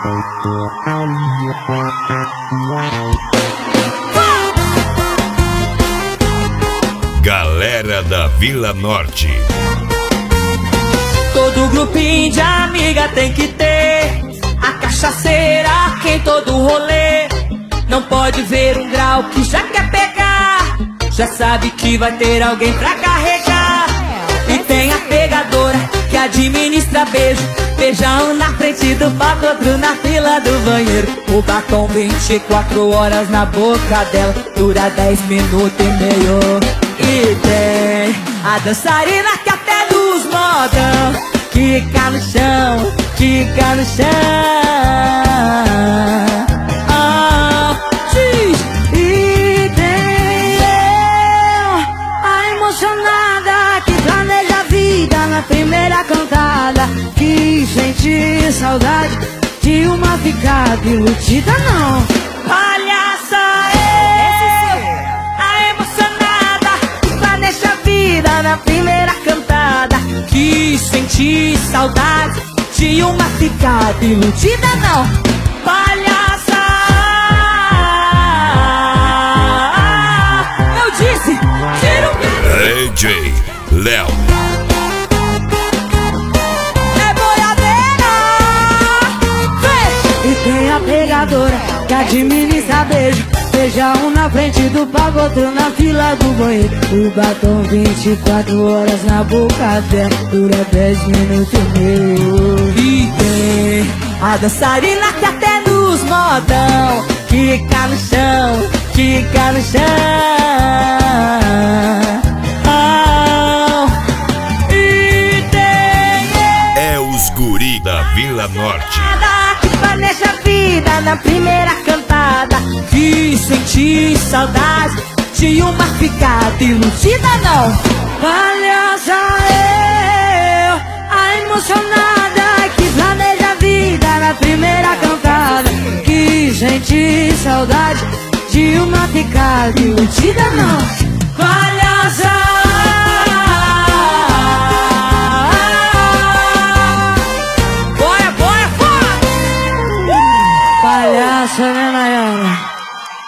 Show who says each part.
Speaker 1: Galera da Vila Norte.
Speaker 2: Todo grupinho de amiga tem que ter a cachaceira em todo rolê. Não pode ver um grau que já quer pegar, já sabe que vai ter alguém pra carregar. E tem a pegadora que administra beijo, beijão na frente do palco, outro na fila do banheiro. O batom 24 horas na boca dela, dura 10 minutos e meio. E tem a dançarina que até nos modão quica no chão, quica no chão. E tem eu, a emocionada que planeja a vida na primeira cantada, que sente saudade de uma ficada iludida não. Palhaça eu, a emocionada que planeja a vida na primeira cantada, que sente saudade de uma ficada iludida não. Palhaça, eu disse, tira o pé.
Speaker 1: DJ Léo.
Speaker 2: É boiadeira. E tem a pegadora que administra beijo, beijão na frente do palco, outro na fila do banheiro. O batom 24 horas na boca dela, dura 10 minutos e meio. E tem a dançarina que até nos modão quica no chão, quica no chão. E tem
Speaker 1: É os guri da Vila Norte.
Speaker 2: que planeja a vida na primeira cantada, que senti saudade de uma ficada iludida não. Palhaça eu, a emocionada que planeja a vida na primeira cantada, que senti saudade de uma ficada iludida não.